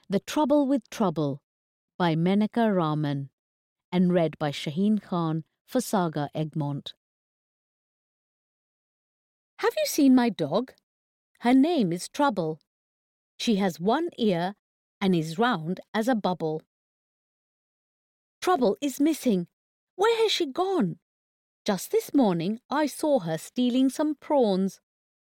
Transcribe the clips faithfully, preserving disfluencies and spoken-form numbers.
The Trouble with Trouble by Menaka Raman and read by Shaheen Khan for Saga Egmont. Have you seen my dog? Her name is Trouble. She has one ear and is round as a bubble. Trouble is missing. Where has she gone? Just this morning I saw her stealing some prawns.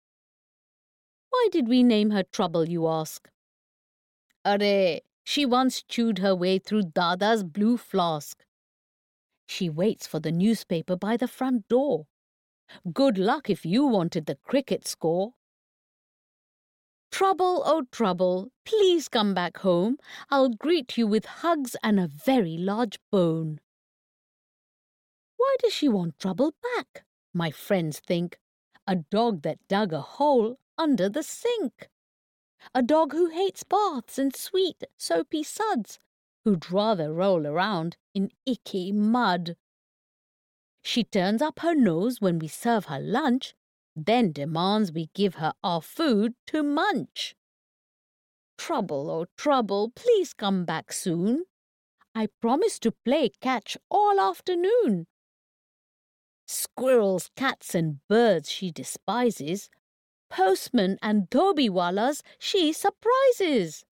Why did we name her Trouble, you ask? Arre, she once chewed her way through Dada's blue flask. She waits for the newspaper by the front door. Good luck if you wanted the cricket score. Trouble, oh trouble, please come back home. I'll greet you with hugs and a very large bone. Why does she want Trouble back? My friends think. A dog that dug a hole under the sink. A dog who hates baths and sweet, soapy suds, who'd rather roll around in icky mud. She turns up her nose when we serve her lunch, then demands we give her our food to munch. Trouble, oh trouble, please come back soon. I promise to play catch all afternoon. Squirrels, cats and birds she despises. Postmen and dhobiwalas she surprises.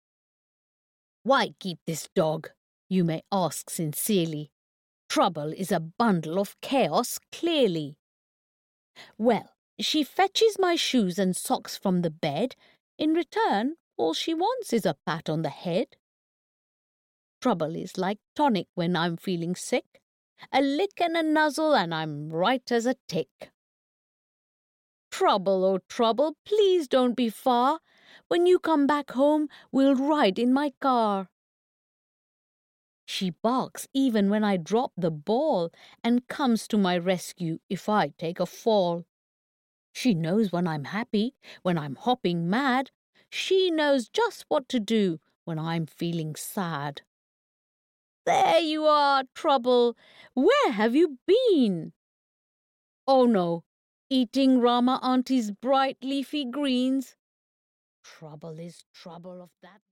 Why keep this dog? You may ask sincerely. Trouble is a bundle of chaos, clearly. Well, she fetches my shoes and socks from the bed. In return, all she wants is a pat on the head. Trouble is like tonic when I'm feeling sick. A lick and a nuzzle and I'm right as a tick. Trouble, oh trouble, please don't be far. When you come back home, we'll ride in my car. She barks even when I drop the ball and comes to my rescue if I take a fall. She knows when I'm happy, when I'm hopping mad. She knows just what to do when I'm feeling sad. There you are, Trouble. Where have you been? Oh no, eating Rama Auntie's bright leafy greens. Trouble is trouble of that.